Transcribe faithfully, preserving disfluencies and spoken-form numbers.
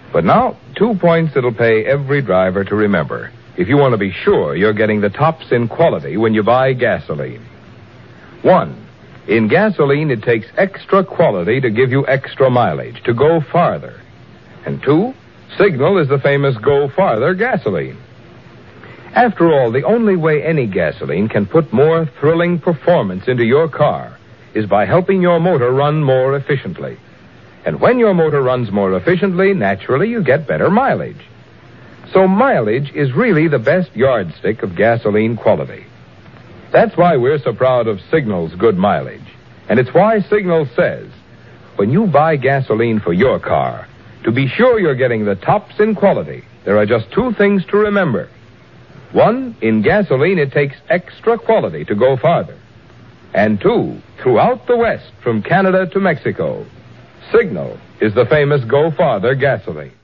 But now, two points that'll pay every driver to remember if you want to be sure you're getting the tops in quality when you buy gasoline. One, in gasoline, it takes extra quality to give you extra mileage, to go farther. And two, Signal is the famous Go Farther gasoline. After all, the only way any gasoline can put more thrilling performance into your car is by helping your motor run more efficiently. And when your motor runs more efficiently, naturally you get better mileage. So mileage is really the best yardstick of gasoline quality. That's why we're so proud of Signal's good mileage. And it's why Signal says, when you buy gasoline for your car, to be sure you're getting the tops in quality, there are just two things to remember. One, in gasoline, it takes extra quality to go farther. And two, throughout the West, from Canada to Mexico, Signal is the famous Go Farther gasoline.